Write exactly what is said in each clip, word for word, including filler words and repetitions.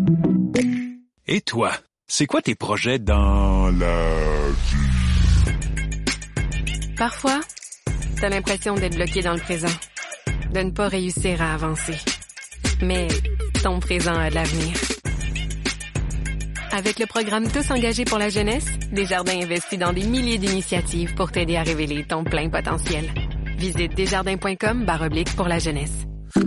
Et toi, c'est quoi tes projets dans la vie? Parfois, t'as l'impression d'être bloqué dans le présent, de ne pas réussir à avancer. Mais ton présent a de l'avenir. Avec le programme Tous engagés pour la jeunesse, Desjardins investit dans des milliers d'initiatives pour t'aider à révéler ton plein potentiel. Visite desjardins.com barre oblique pour la jeunesse.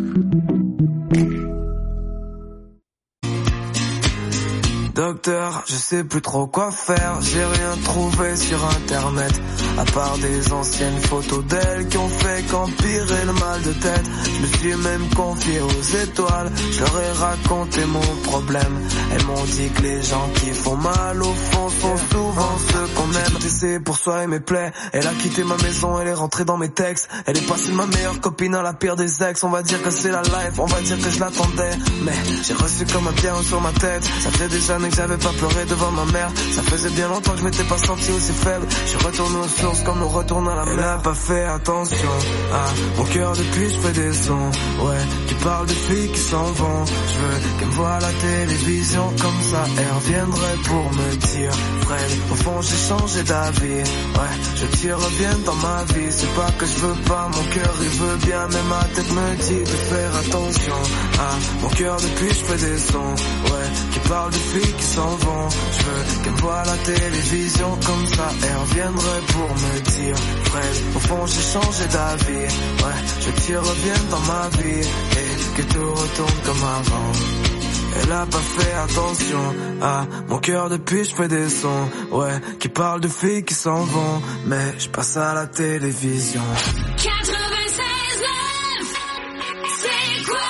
Docteur, je sais plus trop quoi faire, j'ai rien trouvé sur internet, à part des anciennes photos d'elle qui ont fait qu'empirer le mal de tête. Je me suis même confié aux étoiles, je leur ai raconté mon problème. Elles m'ont dit que les gens qui font mal au fond sont souvent ceux qu'on aime. J'ai essayé pour soigner mes plaies, elle a quitté ma maison, elle est rentrée dans mes textes. Elle est passée de ma meilleure copine à la pire des ex. On va dire que c'est la life, on va dire que je l'attendais, mais j'ai reçu comme un pierre sur ma tête. Ça fait des années que j'avais pas pleuré devant ma mère, ça faisait bien longtemps que je m'étais pas senti aussi faible. Je suis retourné aux sources comme nous retournons à la mer. Elle a pas fait attention à mon cœur depuis je fais des sons, ouais, qui parlent de filles qui s'en vont. Je veux qu'elle me voie à la télévision, comme ça elle reviendrait pour me dire Fred, au fond j'ai changé d'avis, ouais, je veux que tu reviennes dans ma vie. C'est pas que je veux pas, mon cœur il veut bien, mais ma tête me dit de faire attention à mon cœur depuis je fais des sons, ouais, qui parlent de filles qui s'en vont. Je veux qu'elle me voie à la télévision, comme ça elle reviendrait pour me dire Fred, au fond j'ai changé d'avis, ouais, je veux que tu reviennes dans ma vie et que tout retourne comme avant. Elle a pas fait attention à mon cœur depuis je fais des sons, ouais, qui parlent de filles qui s'en vont, mais je passe à la télévision. quatre-vingt-seize neuf, c'est quoi?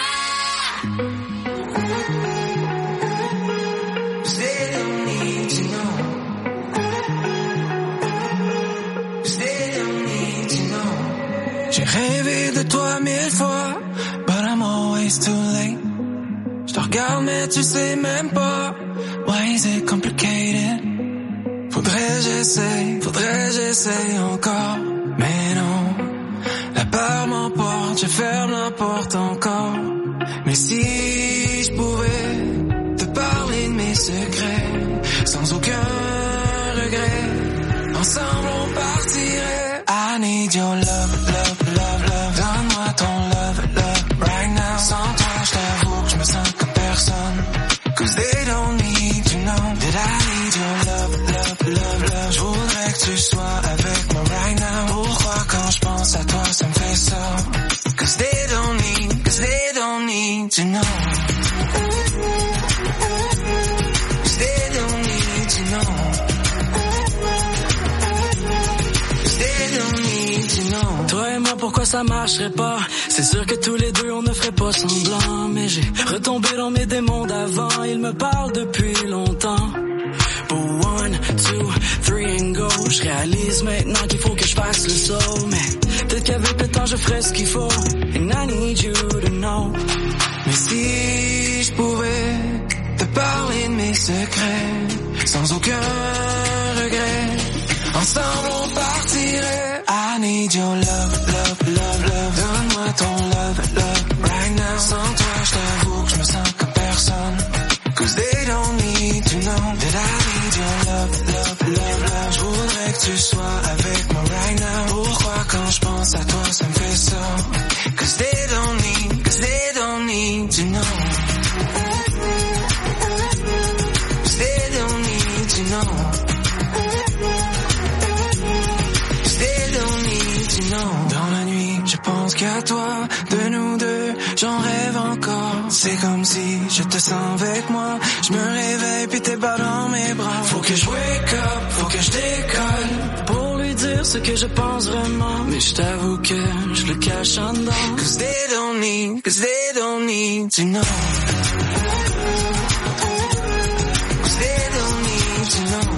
J'ai rêvé de toi mille fois, but I'm always too late. Je te regarde mais tu sais même pas, why is it complicated? Faudrait j'essaye, faudrait j'essaye encore, mais non. La peur m'emporte, je ferme la porte encore. Mais si je pouvais te parler de mes secrets, sans aucun regret, ensemble on partirait. I need your love, love, love, love. Donne-moi ton love, love, right now. Sans toi, je t'avoue que je me sens comme personne. Cause they don't need to know that I need your love, love, love, love. Je voudrais que tu sois avec moi right now. Pourquoi quand je pense à toi, ça me fait ça? Cause they don't need, cause they don't need to know. Cause they don't need to know. Toi et moi, pourquoi ça marcherait pas? C'est sûr que tous les deux on ne ferait pas semblant, mais j'ai retombé dans mes démons d'avant. Ils me parlent depuis longtemps. But one, two, three and go. Je réalise maintenant qu'il faut que je fasse le saut, mais peut-être qu'avec le temps je ferai ce qu'il faut. And I need you to know. Mais si je pouvais te parler de mes secrets, sans aucun regret, ensemble on partirait. I need your love, love, love, love. Donne-moi ton love, love, right now. Sans toi, je t'avoue que je me sens comme personne. Cause they don't need to know that I need your love, love, love, love. Je voudrais que tu sois avec moi right now. Pourquoi quand je pense à toi, ça me fait ça? Cause they don't need, cause they don't need to know. Cause they don't need to know. Dans la nuit, je pense qu'à toi, de nous deux, j'en rêve encore. C'est comme si je te sens avec moi. Je me réveille puis t'es pas dans mes bras. Faut que je wake up, faut que je décolle pour lui dire ce que je pense vraiment. Mais je t'avoue que je le cache en dedans. Cause they don't need, cause they don't need to know. Cause they don't need to know.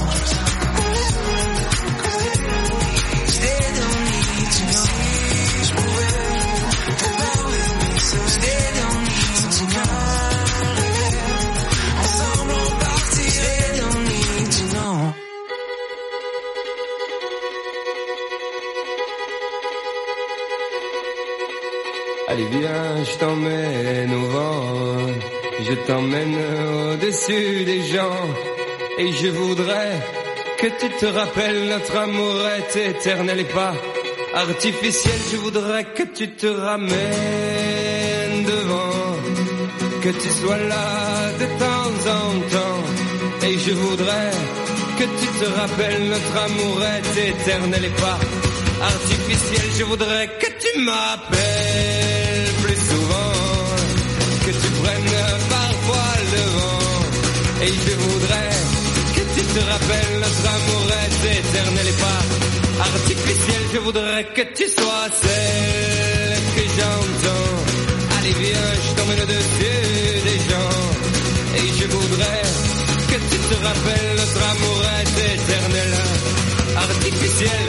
Allez viens, je t'emmène au vent, je t'emmène au-dessus des gens. Et je voudrais que tu te rappelles, notre amour est éternel et pas artificiel. Je voudrais que tu te ramènes devant, que tu sois là de temps en temps. Et je voudrais que tu te rappelles, notre amour est éternel et pas artificiel. Je voudrais que tu m'appelles plus souvent, que tu prennes parfois le vent. Et je voudrais que tu te rappelles, notre amour est éternel et pas artificiel. Je voudrais que tu sois celle que j'entends. Allez viens, je t'emmène au-dessus des gens. Et je voudrais que tu te rappelles, notre amour est éternel, artificiel.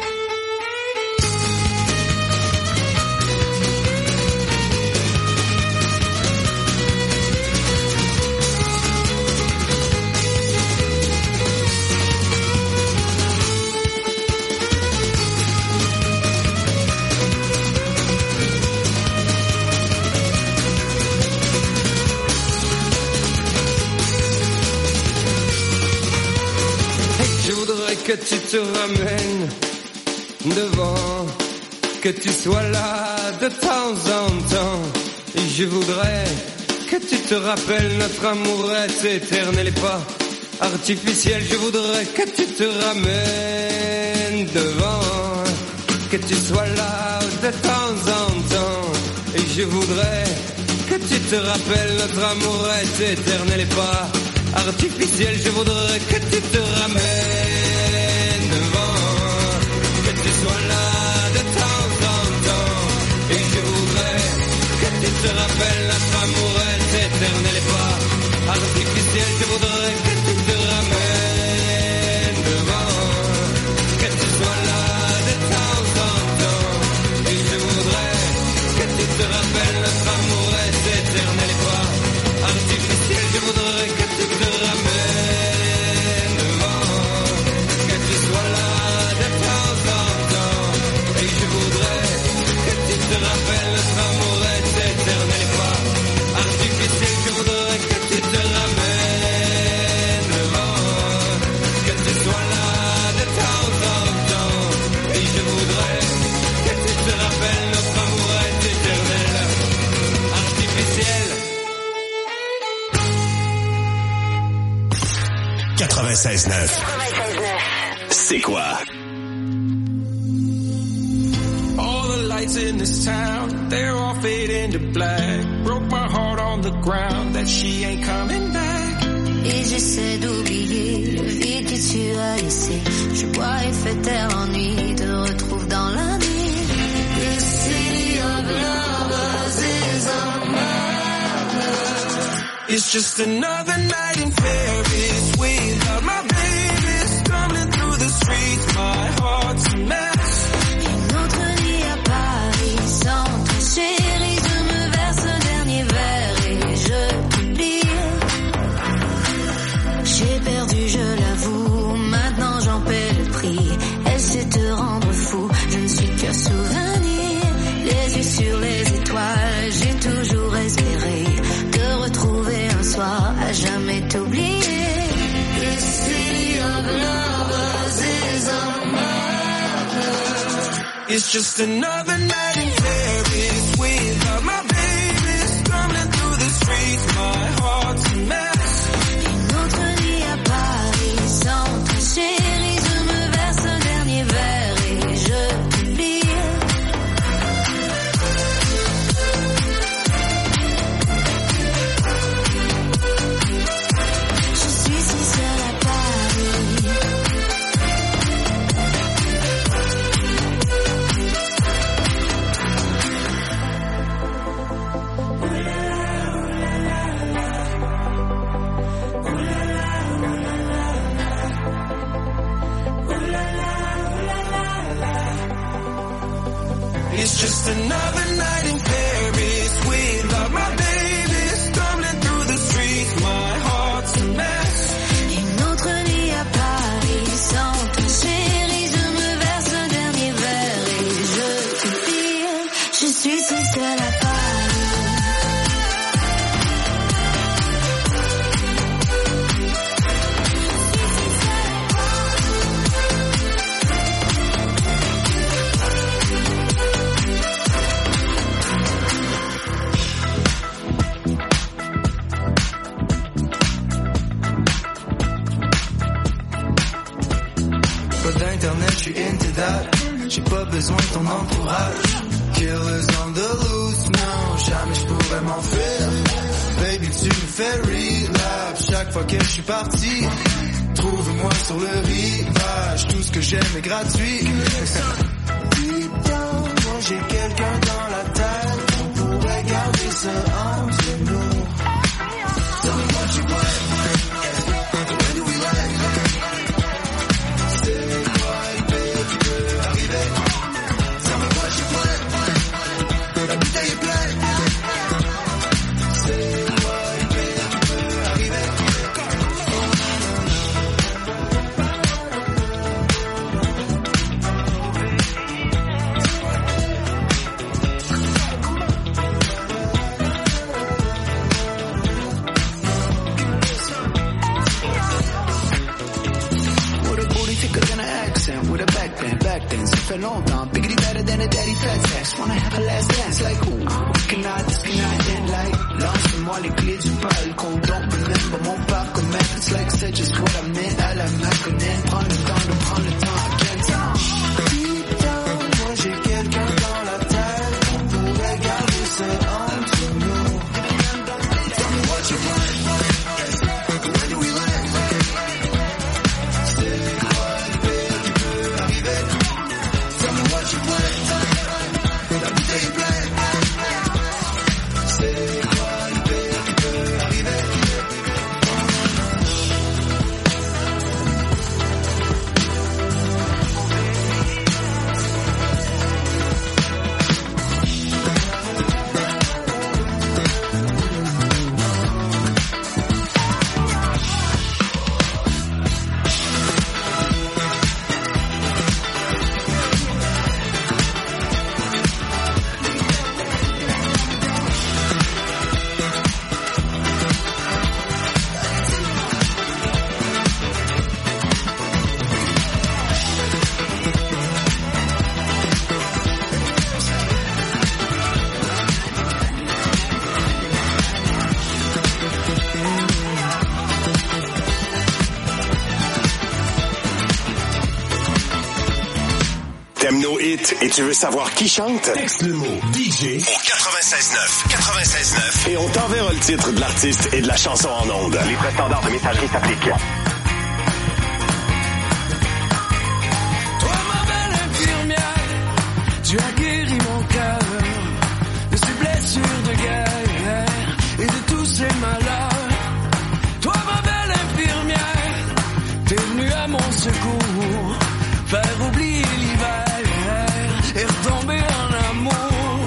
Que tu te ramènes devant, que tu sois là de temps en temps. Et je voudrais que tu te rappelles, notre amour est éternel et pas artificiel. Je voudrais que tu te ramènes devant, que tu sois là de temps en temps. Et je voudrais que tu te rappelles, notre amour est éternel et pas artificiel. Je voudrais que tu te ramènes devant, que tu sois là de temps en temps. Et je voudrais que tu te rappelles, notre amour est éternel et pas artificiel. Je voudrais que tu te ramènes devant, que tu sois là de temps en temps. Et je voudrais que tu te rappelles, notre amour est éternel et pas artificiel. Je voudrais que tu te ramènes devant, que tu sois là de temps en temps. Et je voudrais que tu te rappelles, notre amour est éternel et pas artificiel. Je voudrais que tu te ramènes devant, que tu sois là de temps en temps. Et je voudrais que tu te rappelles, notre amour est éternel, artificiel. quatre-vingt-seize neuf. C'est quoi? All the lights in this town, they're all fading to black. Broke my heart on the ground that she ain't coming back. Et j'essaie d'oublier le vide que tu as laissé. Je bois et fais taire l'ennui, te retrouve dans la nuit. The city of lovers is a murder. It's just another night in Paris without my baby. Stumbling through the streets, my heart's a mess. Une autre nuit à Paris sans ton chéri. Je me verse le dernier verre et je t'oublie. J'ai perdu, je l'avoue, maintenant j'en paie le prix. Elle sait te rendre fou, je ne suis que souvenir. Les yeux sur les étoiles, j'ai toujours espéré te retrouver un soir, à jamais t'oublier. The city of lovers is a murder. It's just another night in Paris without my baby. Stumbling through the streets, my heart's a mess. Une autre nuit à Paris sans ton chéri. Je me verse le dernier verre et je t'oublie. Je suis si seule à Paris. It's just another night in Paris without my baby. Stumbling through the streets, my heart's a mess. Une autre nuit à Paris sans ton chéri. Je me verse le dernier verre et je t'oublie. Je suis si seule à Paris. internet, je suis into that. J'ai pas besoin de ton entourage. Killers on the loose, non, jamais je pourrais m'enfuir. Baby, tu me fais relapse chaque fois que je suis parti. Trouve-moi sur le rivage, tout ce que j'aime est gratuit. Deep down, moi j'ai quelqu'un dans la tête. On pourrait garder ça entre nous. Tell me what you want. When do we let? C'est quoi l'idée qui peut arriver? Tell me what you want. La bouteille est pleine. C'est quoi l'idée qui peut arriver? With a back bend, back then, ça fait longtemps. Biggity better than a daddy fat tax. Wanna have a last dance, like ooh, this cannot, this cannot end like. Lance-moi les clés du balcon, don't remember mon parcomètre. It's like c'est just what I meant, à la Maconnais. Prends le temps de prendre le temps, again time. Deep down, moi j'ai quelqu'un dans la tête. On pourrait garder ça entre nous. Tell me what you want. When do we land? T'aimes nos hits et tu veux savoir qui chante? Texte le mot D J au quatre-vingt-seize neuf. quatre-vingt-seize neuf. Et on t'enverra le titre de l'artiste et de la chanson en ondes. Les frais standards de messagerie s'appliquent. Toi, ma belle infirmière, tu as guéri mon cœur de ces blessures de guerre et de tous ces malheurs. Toi, ma belle infirmière, t'es venue à mon secours, faire oublier l'hiver et retomber en amour.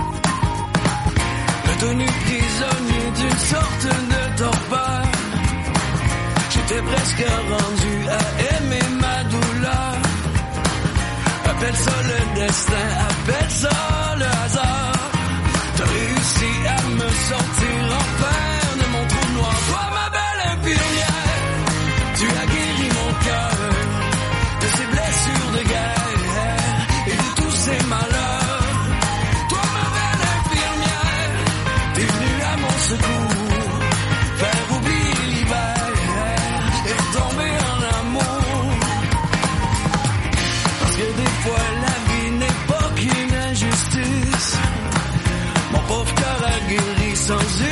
Retenu prisonnier d'une sorte de torpeur, j'étais presque rendu à aimer ma douleur. Appelle ça le destin, appelle ça le hasard. T'as réussi à me sortir enfin de mon trou noir. Toi, ma belle infirmière, tu as guéri mon cœur de ces blessures de guerre et de tous ces malheurs. Toi, ma belle infirmière, t'es venue à mon secours, faire oublier l'hiver et retomber en amour. Parce que des fois la vie n'est pas qu'une injustice. Mon pauvre cœur a guéri sans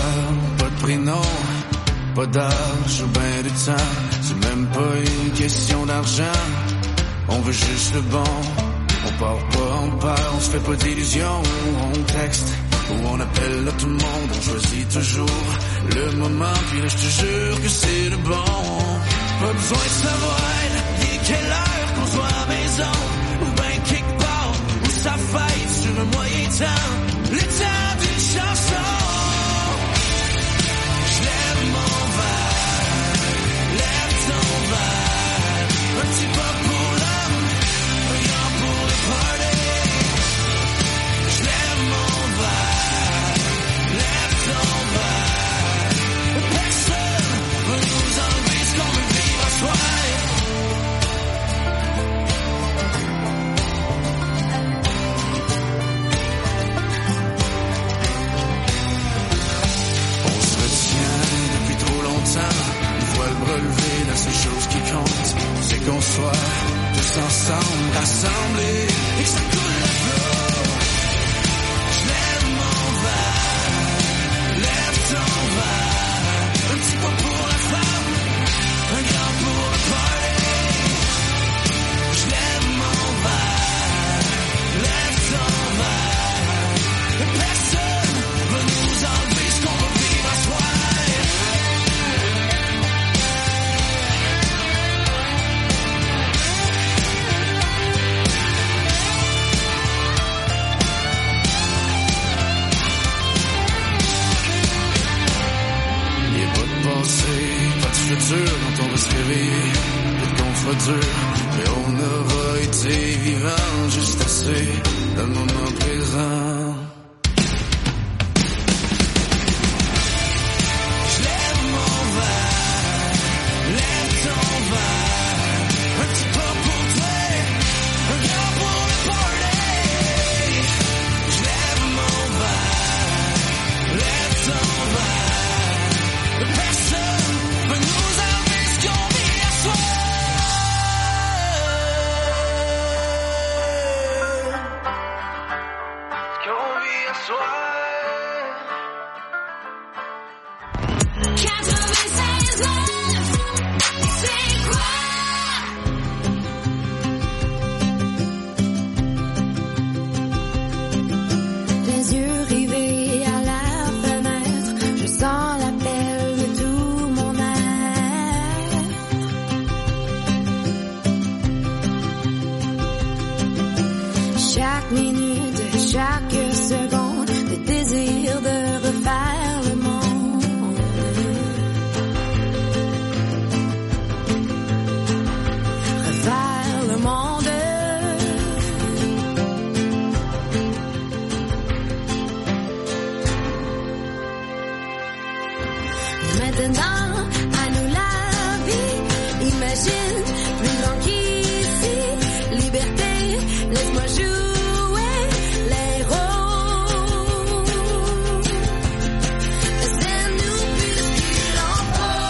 pas de prénom, pas d'âge ou ben de temps. C'est même pas une question d'argent, on veut juste le bon. On part pas, on part, on se fait pas d'illusions. On texte ou on appelle là tout le monde. On choisit toujours le moment, puis là je te jure que c'est le bon. Pas besoin de savoir ni quelle heure qu'on soit à la maison ou ben quelque part où ça faille sur un moyen temps. Le temps d'une chanson. Je lève mon verre, lève ton verre. Un petit pas pour l'homme, un grand pour le party. Je lève mon verre, lève ton verre. Personne va nous enlever ce qu'on veut vivre à soi. Une voile relevée, la seule chose qui compte, c'est qu'on soit tous ensemble, rassemblés, et que ça coule à flot. Je lève mon verre, lève ton verre. Un petit pas pour la femme, un grand pour le party. Je lève mon verre, lève ton verre. Personne va nous enlever ce qu'on va vivre à soi. Pas de futur quand on va se réveiller, peut-être qu'on fera dur, mais on aura été vivant juste assez dans le moment présent. Je lève mon verre, lève ton verre, un petit pas pour toi, un grand pour le party. Je lève mon verre, lève ton verre. Personne peut nous enlever ce qu'on vit à soi. Ce qu'on vit à soi. quatre-vingt-seize neuf, c'est quoi? Les yeux rivés à la fenêtre, je sens l'appel de tout mon être. Chaque minute, chaque seconde, le désir de refaire le monde. Refaire le monde. Maintenant, à nous la vie, imagine, plus grand qu'ici, liberté, laisse-moi jouer les rôles. Laissez-nous puisqu'il en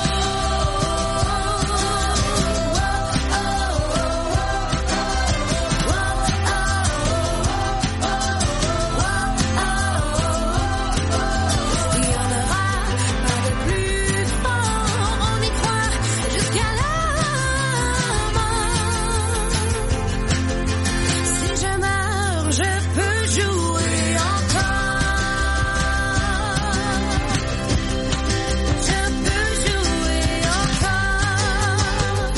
il y en aura pas de plus fort, on y croit jusqu'à la mort. Si je meurs, je peux jouer encore. Je peux jouer encore.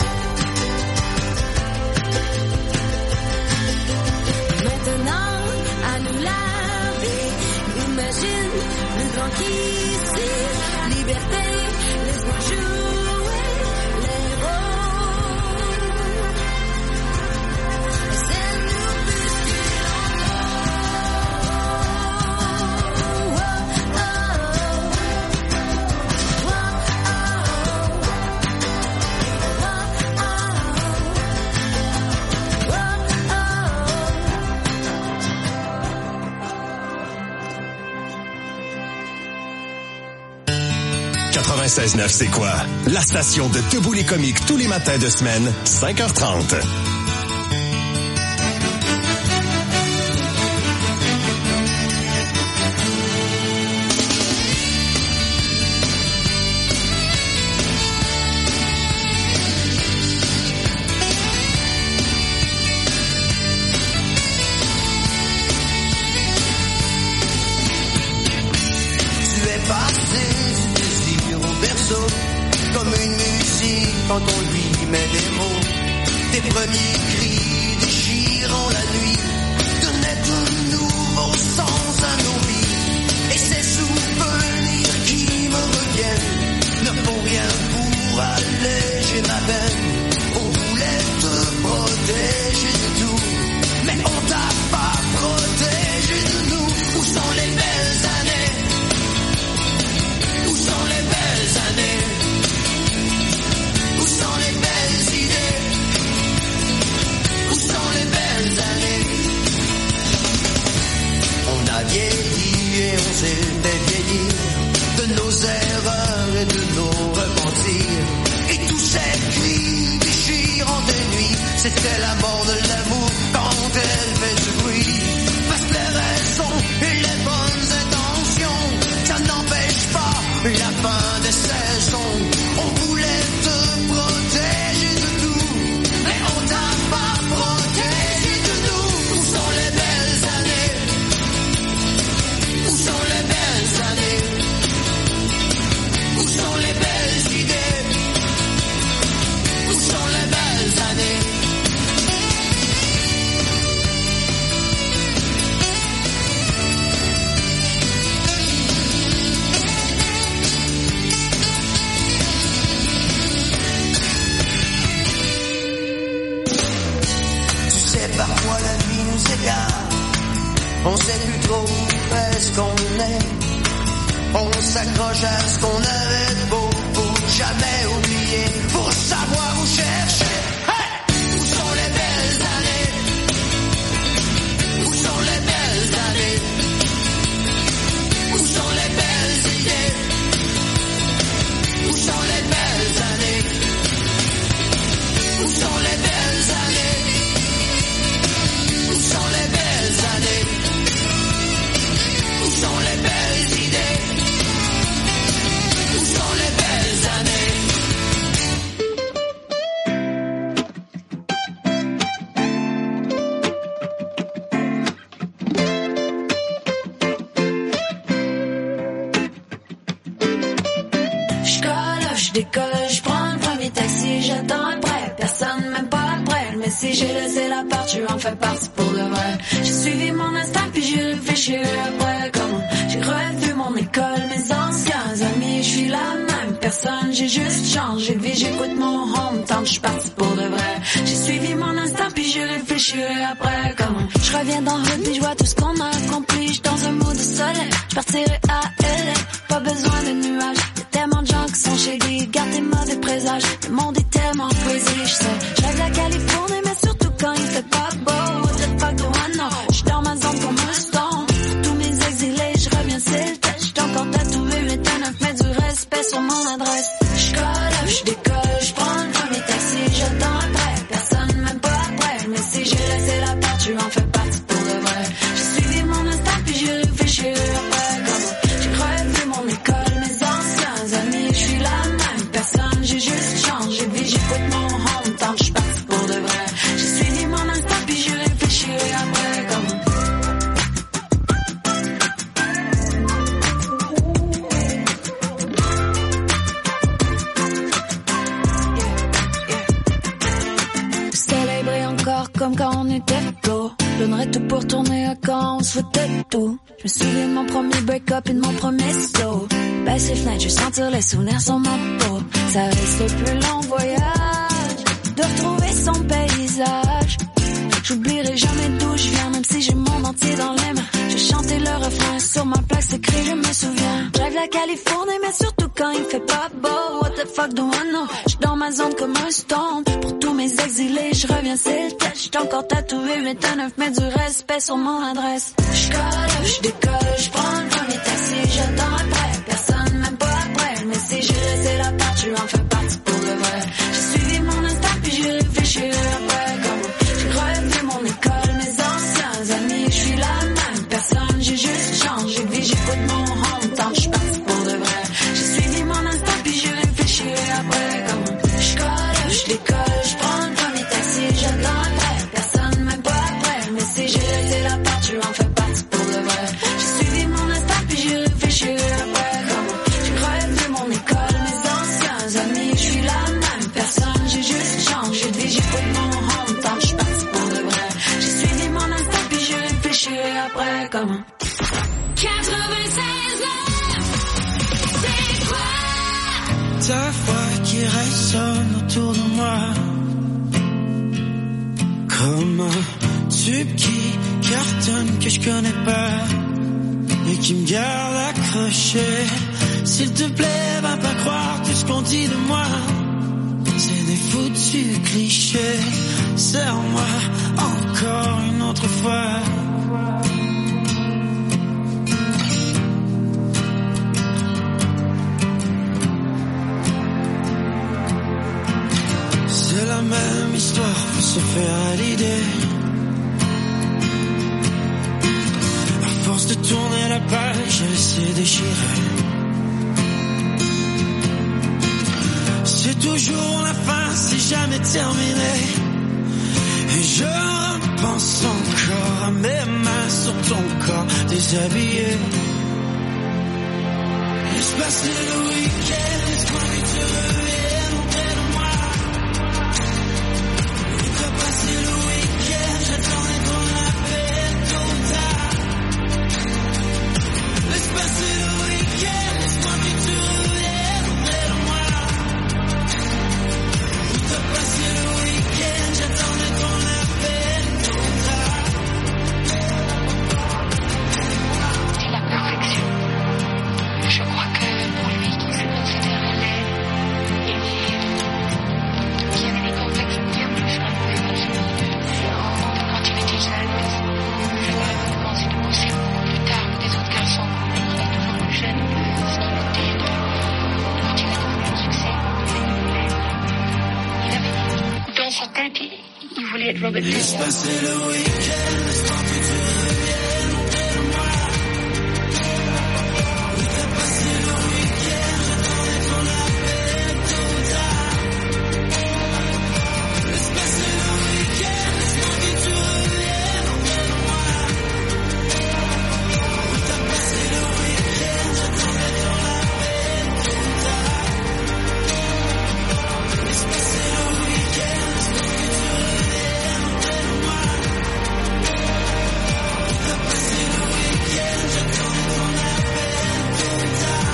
Maintenant, à nous la vie, imagine, plus grand qu'ici, liberté, laisse-moi jouer les rôles. Laissez-nous puisqu'il en faut. Oh, oh, quatre-vingt-seize neuf, c'est quoi? La station de Debout les comiques tous les matins de semaine, cinq heures trente. quand on lui met des mots. Des premiers cris déchirant la nuit, donnaient un nouveau sens à nos vies. Et ces souvenirs qui me reviennent ne font rien pour alléger ma peine. On voulait te protéger de tout, mais on t'a pas protégé de nous. Où sont les belles années? Où sont les belles années? Où sont les belles idées? Où sont les belles années? On a vieilli et on s'est fait vieillir de nos erreurs et de nos repentirs. Et tous ces cris déchirant des nuits, c'était la mort de l'amour quand elle fait ce bruit. Parce que les raisons et les bonnes intentions, ça n'empêche pas la fin des saisons. On voulait te protéger de tout, mais on t'a pas protégé de nous. Où sont les belles années? Où sont les belles années? Où sont les belles idées? Où sont les belles années? Tu sais, parfois la vie nous égare. On sait plus trop où est-ce qu'on est. On s'accroche à ce qu'on avait de beau pour jamais oublier, pour savoir où chercher. Hey! Où sont les belles années? Où sont les belles années? Où sont les belles idées? Où sont les belles années? Où sont les belles années? Où sont les belles années? Où sont les belles idées? Où sont les belles années? J'colle, j'décolle, j'prends le premier taxi, j'attends après, personne même pas après. Mais si j'ai laissé la part, tu en fais partie pour de vrai. J'ai suivi mon instinct puis j'ai réfléchi après. Comment j'ai revu mon école, mes anciens amis, je suis la même personne, j'ai juste changé de vie, j'écoute mon hometown, je suis partie pour de vrai. J'ai suivi mon instinct puis j'ai réfléchi après. Comment je reviens dans le hood puis je vois tout ce qu'on a accompli. J'suis dans un mood de soleil, je partirai à L A, pas besoin de nuages. Y'a tellement de gens qui sont chez lui, garde tes mauvais présages. Le monde est tellement crazy, j'sais. J'rêve la Californie, mais surtout quand il fait pas beau. What the fuck do I know? J'suis dans ma zone comme un stone. Pour tous mes exilés, j'reviens c'est le test. J'suis encore tatoué huit à neuf, mais du respect sur mon adresse. J'colle, j'décolle, j'prends le premier taxi, j'attends après, personne même pas après. Mais si j'ai laissé la part, tu en fais partie pour de vrai. J'ai suivi mon instinct puis j'ai réfléchi après. Comment j'ai revu mon école, mes anciens amis, je suis la même personne, j'ai juste changé de vie, j'écoute mon hometown, je suis partie pour de vrai. J'ai suivi mon instinct puis j'ai réfléchi après. Comment le soleil brille encore comme quand on était go. Donnerais tout pour tourner à quand on se foutait de tout. Je me souviens de mon premier break-up et de mon premier slow. Baisse les fenêtres, je vais sentir les souvenirs sur ma peau. Ça reste le plus long voyage de retrouver son paysage. J'oublierai jamais d'où je viens, même si j'ai le monde entier dans les mains. Je vais chanter le refrain sur ma plaque, c'est écrit, je me souviens. J'rêve la Californie, mais surtout quand il fait pas beau. What the fuck do I know? J'suis dans ma zone comme un stone. Pour tous mes exilés, je reviens, c'est le test. J'suis encore tatoué huit à neuf, mais du respect sur mon adresse. J'colle, j'décolle, j'prends le premier taxi, j'attends après, personne même pas après. Mais si j'ai laissé la part, tu en fais partie pour de vrai. J'ai suivi mon instinct puis j'ai réfléchi après. Comment j'ai revu mon école, mes anciens amis, je suis la même personne, j'ai juste changé de vie, j'écoute mon hometown, je suis partie pour de vrai. J'ai suivi mon instinct puis j'ai réfléchi après. Comment j'colle, j'décolle, j'prends le premier taxi, j'attends après, personne même pas après. Mais si j'ai laissé la part, tu en fais partie pour de vrai. J'ai suivi mon instinct puis j'ai réfléchi après. ta voix qui résonne autour de moi, comme un tube qui cartonne que je connais pas, mais qui me garde accroché. S'il te plaît, va pas croire tout ce qu'on dit de moi, c'est des foutus clichés. Serre-moi encore une autre fois. C'est la même histoire, faut se faire à l'idée. À force de tourner la page, elle s'est déchirée. C'est toujours la fin, c'est jamais terminé. Et je repense encore à mes mains sur ton corps déshabillé. Laisse passer le week-end, laisse-moi que tu reviennes auprès de moi. Laisse passer le week-end, j'attendrai ton appel tôt ou tard. Laisse passer le week-end, laisse-moi que tu reviennes auprès de moi. Laisse passer le week-end, j'attendrai ton appel tôt ou tard. C'est la perfection. Je crois que pour lui qui se considérait laid et vivre, qui avait des complexes bien plus fréquents quand il était jeune, ça m'a commencé de pousser beaucoup plus tard que des autres garçons. Il est toujours plus jeune que ce qu'il était quand il a connu le succès. Il avait dans sa tête, il, il voulait être Robert Laisse Williams. passer le week-end, laisse-moi que tu reviennes auprès de moi. Laisse passer le week-end, j'attendrai ton appel tôt ou tard. Laisse passer le week-end, laisse-moi que tu reviennes auprès de moi. Laisse passer le week-end, j'attendrai ton appel tôt ou tard. Laisse passer le week-end, laisse-moi que tu reviennes auprès de moi. Laisse passer le week-end, j'attendrai ton appel tôt ou tard.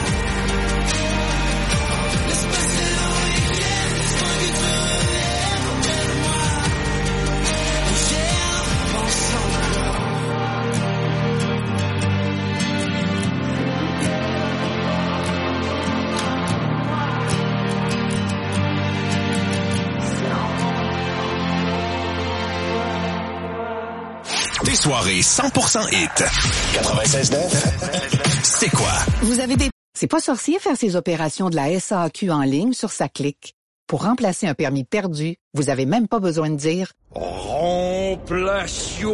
Laisse passer le week-end, laisse-moi que tu reviennes auprès de moi. J'y repense encore. Des soirées cent pour cent hit. quatre-vingt-seize neuf. C'est quoi? Vous avez des... C'est pas sorcier faire ses opérations de la S A Q en ligne sur sa clique. Pour remplacer un permis perdu, vous avez même pas besoin de dire Remplation.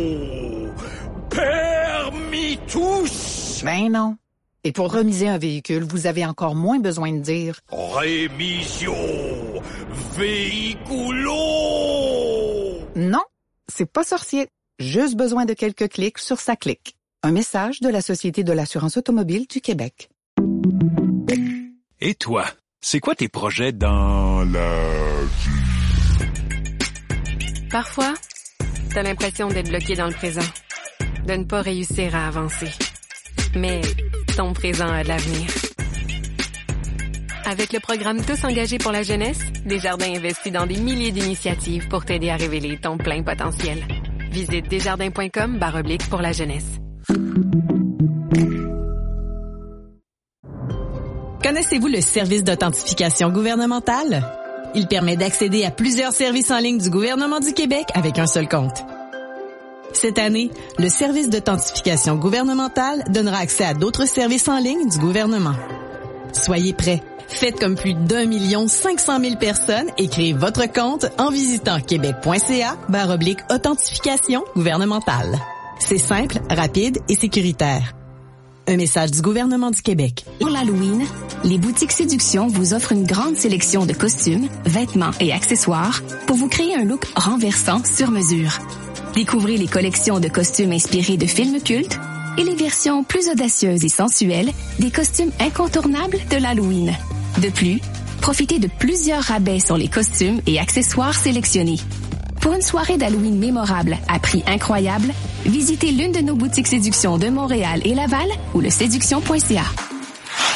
Permis tous. « Ben non ». Et pour remiser un véhicule, vous avez encore moins besoin de dire Rémission. Véhiculo. « Non, c'est pas sorcier. Juste besoin de quelques clics sur sa clique. » Un message de la Société de l'assurance automobile du Québec. Et toi, c'est quoi tes projets dans la vie? Parfois, t'as l'impression d'être bloqué dans le présent, de ne pas réussir à avancer. Mais ton présent a de l'avenir. Avec le programme Tous engagés pour la jeunesse, Desjardins investit dans des milliers d'initiatives pour t'aider à révéler ton plein potentiel. Visite desjardins.com barre oblique pour la jeunesse. Connaissez-vous le service d'authentification gouvernementale? Il permet d'accéder à plusieurs services en ligne du gouvernement du Québec avec un seul compte. Cette année, le service d'authentification gouvernementale donnera accès à d'autres services en ligne du gouvernement. Soyez prêts. Faites comme plus d'un million cinq cent mille personnes et créez votre compte en visitant québec.ca barre oblique authentification gouvernementale. C'est simple, rapide et sécuritaire. Un message du gouvernement du Québec. Pour l'Halloween, les boutiques Séduction vous offrent une grande sélection de costumes, vêtements et accessoires pour vous créer un look renversant sur mesure. Découvrez les collections de costumes inspirés de films cultes et les versions plus audacieuses et sensuelles des costumes incontournables de l'Halloween. De plus, profitez de plusieurs rabais sur les costumes et accessoires sélectionnés. Pour une soirée d'Halloween mémorable à prix incroyable, visitez l'une de nos boutiques Séduction de Montréal et Laval ou le séduction point c a.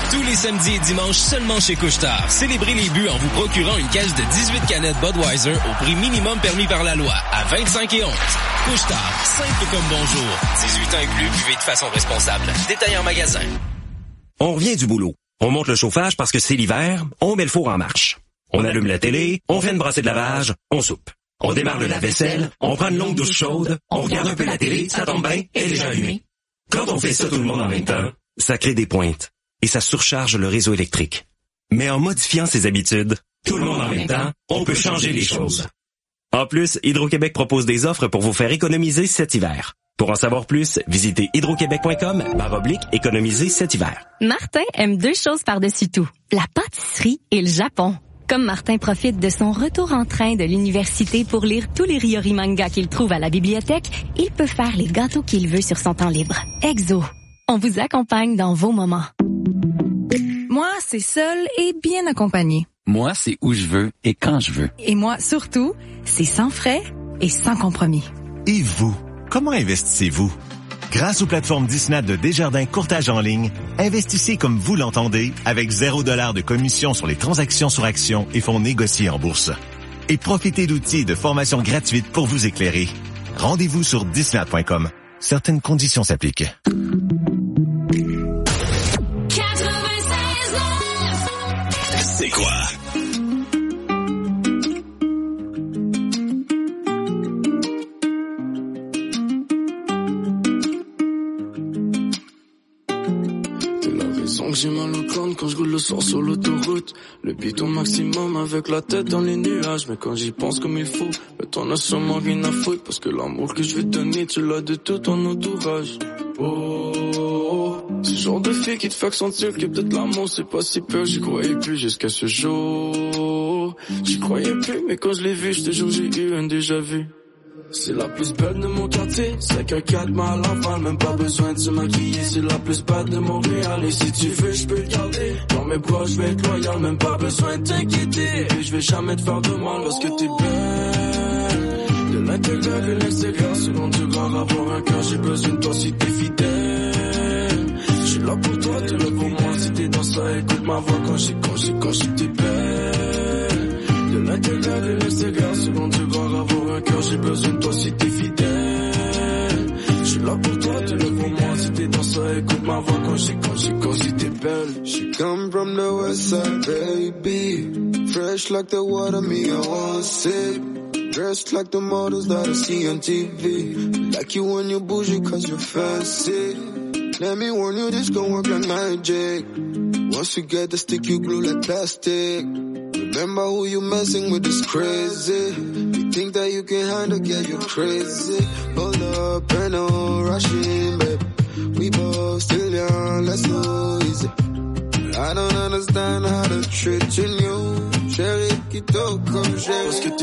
Tous les samedis et dimanches seulement chez Couche-Tard. Célébrez les buts en vous procurant une caisse de dix-huit canettes Budweiser au prix minimum permis par la loi, à vingt-cinq et onze. Couche-Tard, simple comme bonjour. dix-huit ans et plus, buvez de façon responsable. Détail en magasin. On revient du boulot. On monte le chauffage parce que c'est l'hiver, on met le four en marche. On allume la télé, on fait une brassée de lavage, on soupe. On démarre le lave-vaisselle, on prend une longue douche chaude, on regarde un peu la télé, ça tombe bien, elle est déjà allumée. Quand on fait ça tout le monde en même temps, ça crée des pointes et ça surcharge le réseau électrique. Mais en modifiant ses habitudes, tout le monde en même temps, on peut changer les choses. En plus, Hydro-Québec propose des offres pour vous faire économiser cet hiver. Pour en savoir plus, visitez hydroquebec point com barre oblique économiser cet hiver. Martin aime deux choses par-dessus tout, la pâtisserie et le Japon. Comme Martin profite de son retour en train de l'université pour lire tous les Ryori mangas qu'il trouve à la bibliothèque, il peut faire les gâteaux qu'il veut sur son temps libre. Exo, on vous accompagne dans vos moments. Moi, c'est seul et bien accompagné. Moi, c'est où je veux et quand je veux. Et moi, surtout, c'est sans frais et sans compromis. Et vous, comment investissez-vous? Grâce aux plateformes Disney de Desjardins Courtage en ligne, investissez comme vous l'entendez avec zéro dollar de commission sur les transactions sur actions et fonds négociés en bourse. Et profitez d'outils et de formations gratuites pour vous éclairer. Rendez-vous sur disney point com. Certaines conditions s'appliquent. C'est quoi? J'ai mal au crâne quand je roule le soir sur l'autoroute. Le beat au maximum avec la tête dans les nuages. Mais quand j'y pense comme il faut, le temps n'a sûrement rien à foutre. Parce que l'amour que je vais te donner, tu l'as de tout ton entourage. Oh, oh, oh. Ce genre de fille qui te fait sentir que peut-être l'amour c'est pas si peur. J'y croyais plus jusqu'à ce jour. J'y croyais plus, mais quand je l'ai vu, je te jure j'ai eu un déjà vu. C'est la plus belle de mon quartier, c'est qu'un quatre mal à Laval, même pas besoin de se maquiller. C'est la plus belle de Montréal, et si tu veux, je peux le garder. Dans mes bras, je vais être loyal, même pas besoin de t'inquiéter. Et je vais jamais te faire de mal, parce que t'es belle. De l'intérieur et l'extérieur, selon du grand avoir un cœur, j'ai besoin de toi si t'es fidèle. Je suis là pour toi, t'es là pour moi, si t'es dans ça, écoute ma voix quand j'ai, quand j'ai, quand j'ai, t'es belle. De l'intérieur et l'extérieur, selon Dieu, grand avoir un cœur, j'ai besoin de toi si t'es fidèle. Je suis là pour toi, t'es là pour moi, si t'es dans ça, écoute ma voix quand j'ai, quand j'ai, quand j'ai, t'es belle. She come from the west side, baby. Fresh like the water, me, I want sip. Dressed like the models that I see on T V. Like you when you're bougie cause you're fancy. Let me warn you, this gon' work like magic. Once you get the stick, you glue like plastic. Remember who you messing with is crazy. You think that you can handle, yeah, you crazy. Hold up, ain't no rushing, babe. We both still young, let's go easy. I don't understand how to treat you. Chérie, qui toque comme j'ai. Parce que t'es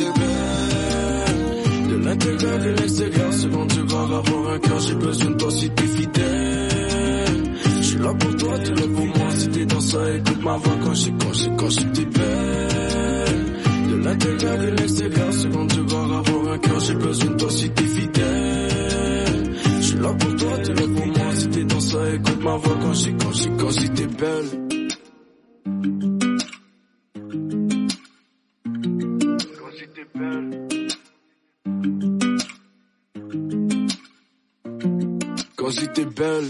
belle. De l'intérieur et l'extérieur, selon Dieu, grand avoir un cœur, j'ai besoin de toi si t'es fidèle. Je suis là pour toi, t'es là pour moi, si t'es dans ça, écoute ma voix quand j'ai, quand j'ai, quand j'ai, t'es belle. De l'intérieur et l'extérieur, selon Dieu, grand avoir un cœur, j'ai besoin de toi si t'es fidèle. Je suis là pour toi, t'es là pour moi, si t'es dans ça, écoute ma voix quand j'ai, quand j'ai, quand j'ai, t'es belle. Quand j'étais belle.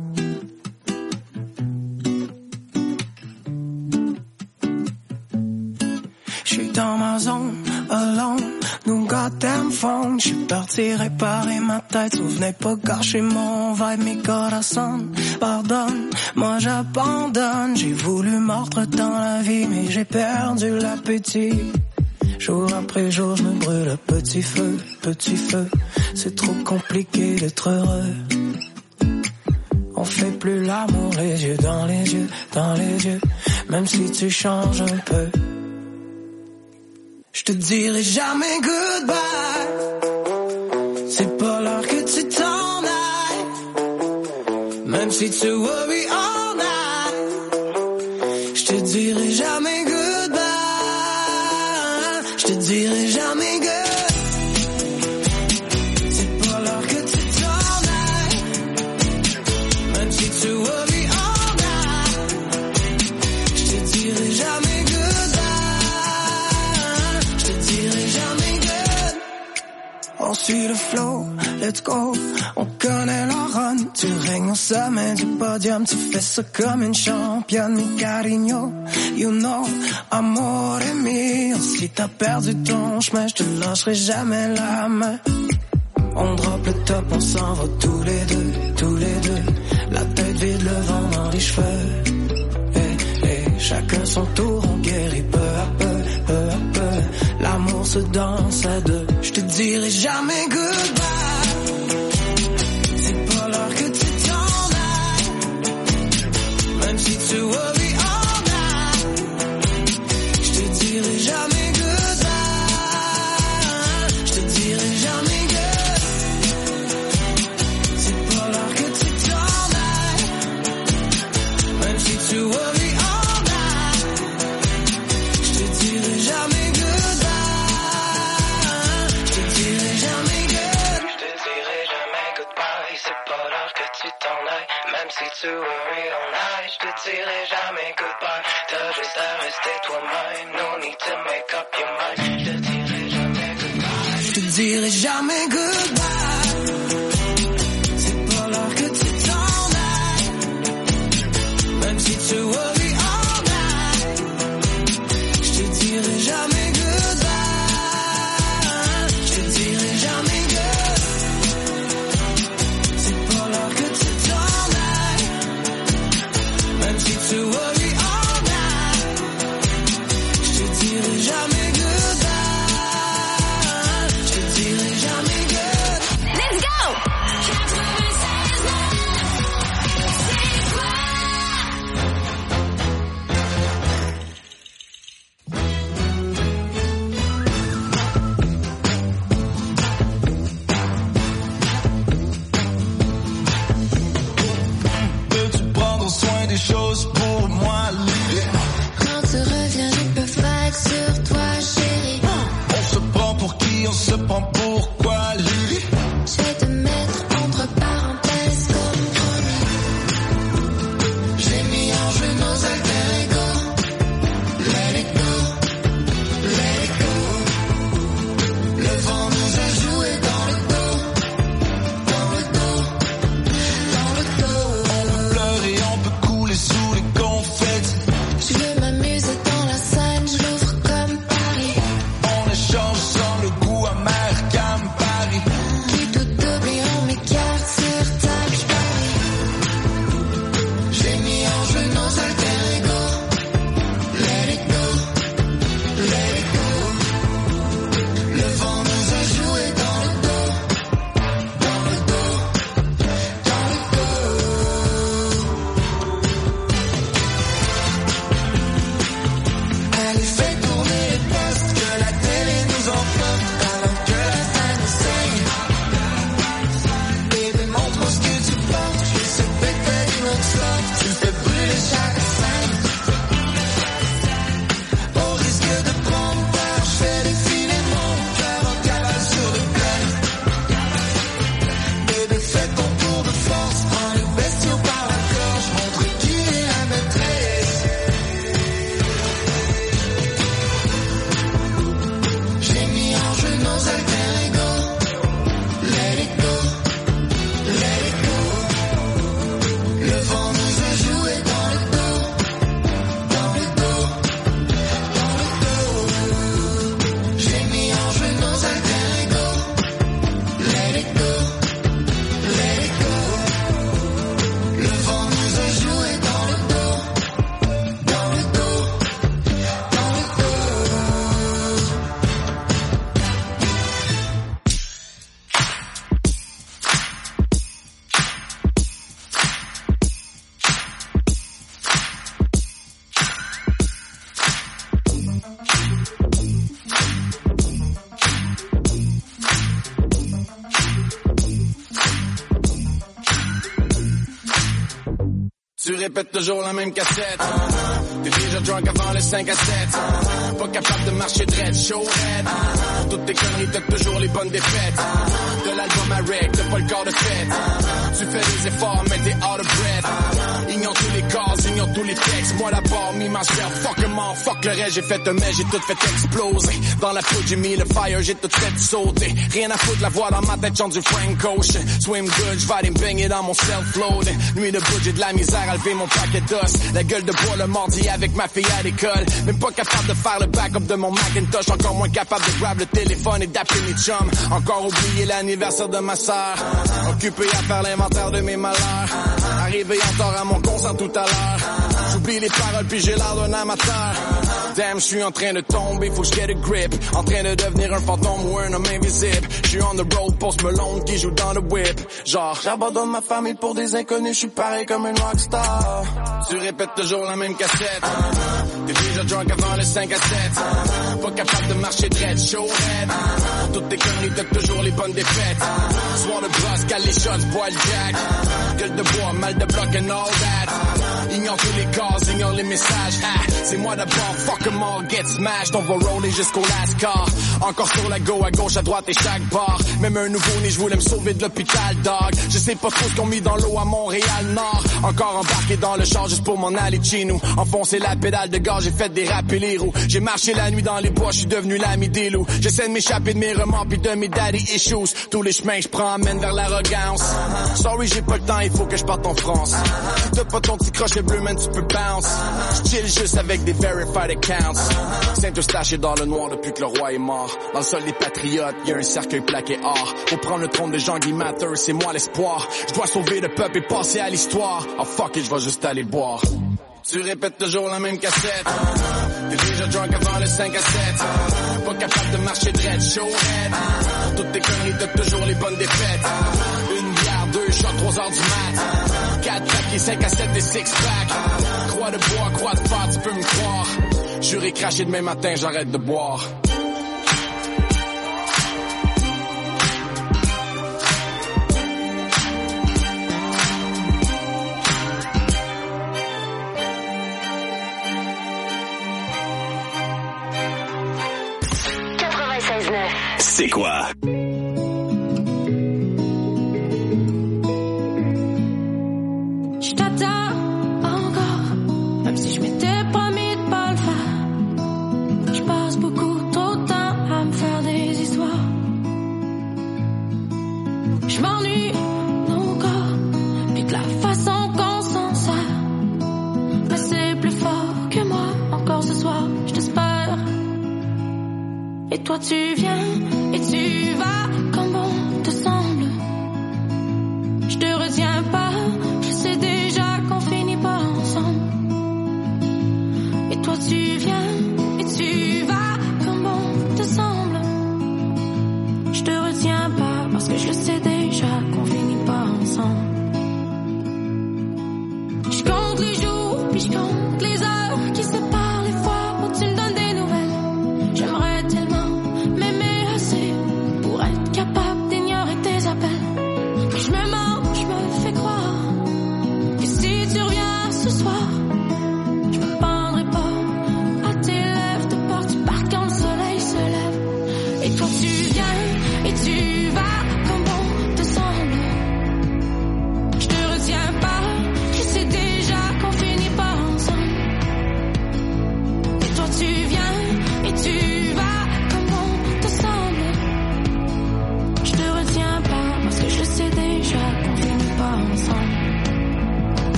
J'suis dans ma zone, alone, nous goddamn phone. J'suis parti réparer ma tête, souvenez pas gâcher mon vibe, mes corazones. Pardonne, moi j'abandonne. J'ai voulu mordre dans la vie, mais j'ai perdu l'appétit. Jour après jour, je me brûle à petit feu, petit feu. C'est trop compliqué d'être heureux. On fait plus l'amour, les yeux dans les yeux, dans les yeux. Même si tu changes un peu. Je te dirai jamais goodbye. C'est pas l'heure que tu t'en ailles. Même si tu worry all night. Je te dirai jamais goodbye. Je te dirai jamais goodbye. C'est pas l'heure que tu t'en ailles. Même si tu worry all night. suis le flow, let's go. On connaît la run, tu règnes au sommet du podium, tu fais ça comme une championne, mi cariño. You know, amore mio, si t'as perdu ton chemin, je te lâcherai jamais la main. On drop le top, on s'en va tous les deux, tous les deux. La tête vide, le vent dans les cheveux. Et, et chacun son tour, on guérit peu à peu, peu à peu. L'amour se danse à deux. Je te dirai jamais goodbye. C'est pas l'heure que tu t'en ailles. Même si tu worry all night. Je te dirai jamais goodbye. Je te dirai jamais goodbye. C'est pas l'heure que tu t'en ailles. Même si tu worry all night. Je te dirai jamais si tu worry all night, je te dirai jamais goodbye. T'as juste à rester toi-même, no need to make up your mind. Je te dirai jamais goodbye. Je te dirai jamais goodbye. C'est pas l'heure que tu t'en ailles. Même si tu worry all night, je te dirai jamais goodbye. Je te dirai jamais goodbye. C'est pas l'heure que tu t'en ailles. Même si tu worry all night, je te dirai jamais goodbye. Je te dirai jamais goodbye. répète toujours la même cassette. T'es déjà drunk avant les cinq à sept. Pas capable de marcher dread, show head. Pour toutes tes conneries, t'as toujours les bonnes défaites. De l'album à rec, t'as pas le corps de fête. Tu fais des efforts, mais t'es out of breath. Ignore tous les cases, ignore tous les textes. Moi d'abord, me myself, fuck em all, fuck le reste. J'ai fait un mais j'ai tout fait exploser. Dans la poudre, j'ai mis le fire, j'ai tout fait sauter. Rien à foutre, la voix dans ma tête chante du Frank Ocean. Swim good, j'vais aller me baigner dans mon self-load. Nuit de bout, j'ai de la misère à lever mon paquet d'os. La gueule de bois le mardi avec ma fille à l'école. Même pas capable de faire le backup de mon Macintosh. Encore moins capable de grab le téléphone et d'appeler mes chums. Encore oublié l'anniversaire de ma sœur. Occupé à faire l'inventaire de mes malheurs. Arrivé en tort à mon concert tout à l'heure. J'oublie les paroles puis j'ai l'air d'un amateur. Damn, j'suis en train de tomber, faut que j'get a grip. En train de devenir un fantôme ou un homme invisible. J'suis on the road, Post Malone qui joue dans le whip. Genre, j'abandonne ma famille pour des inconnus, j'suis pareil comme un rockstar. Tu répètes toujours la même cassette. T'es déjà drunk avant les cinq à sept. Pas capable de marcher dread, show head. Pour toutes tes conneries, t'as toujours les bonnes défaites. Soir de brosse, cale les shots, bois le jack. Gueule de bois, mal de bloc and all that. Ignore tous les cases, ignore les messages. Ah, c'est moi d'abord, fuck em all, get smashed. On va roller jusqu'au last car. Encore sur la go, à gauche, à droite et chaque bar. Même un nouveau-né, je voulais me sauver de l'hôpital, dog. Je sais pas trop ce qu'on mis dans l'eau à Montréal-Nord. Encore embarqué dans le char juste pour m'en aller de chez nous. Enfoncer la pédale de gaz, j'ai fait déraper les roues. J'ai marché la nuit dans les bois, je suis devenu l'ami des loups. J'essaie de m'échapper de mes remords pis de mes daddy issues. Tous les chemins que je prends mènent vers l'arrogance. Sorry, j'ai pas le temps, il faut que je parte en France. Si t'as pas ton petit crochet bleu, man, tu peux bounce. Chill juste avec des verified accounts. Saint-Eustache dans le noir depuis que le roi est mort. Dans le sol des patriotes, y a un cercueil plaqué or. Pour prendre le trône de Jean-Guy Matter, c'est moi l'espoir. Je dois sauver le peuple et passer à l'histoire. Oh fuck it, je vais juste aller boire. Tu répètes toujours la même cassette. T'es déjà drunk avant le cinq à sept. Pas capable de marcher dread, show head. Toutes tes conneries, t'as toujours les bonnes défaites. Une bière, deux shots, trois heures du mat. Quatre paquets, cinq à sept et six pack. Croix de bois, croix de fer, tu peux me croire. Juré craché demain matin, j'arrête de boire. C'est quoi? Je t'attends encore, même si je m'étais promis de pas le faire. Je passe beaucoup trop de temps à me faire des histoires. Je m'ennuie encore, puis de la façon qu'on s'en sert. Mais c'est plus fort que moi, encore ce soir, je t'espère. Et toi tu viens, et tu vas comme bon te semble. Je te retiens pas, je sais déjà qu'on finit pas ensemble. Et toi tu viens, et tu vas comme bon te semble. Je te retiens pas, parce que je sais déjà qu'on finit pas ensemble. Je compte les jours, puis je compte les heures qui séparent les fois où tu me donnes des nouvelles. J'aimerais tellement m'aimer assez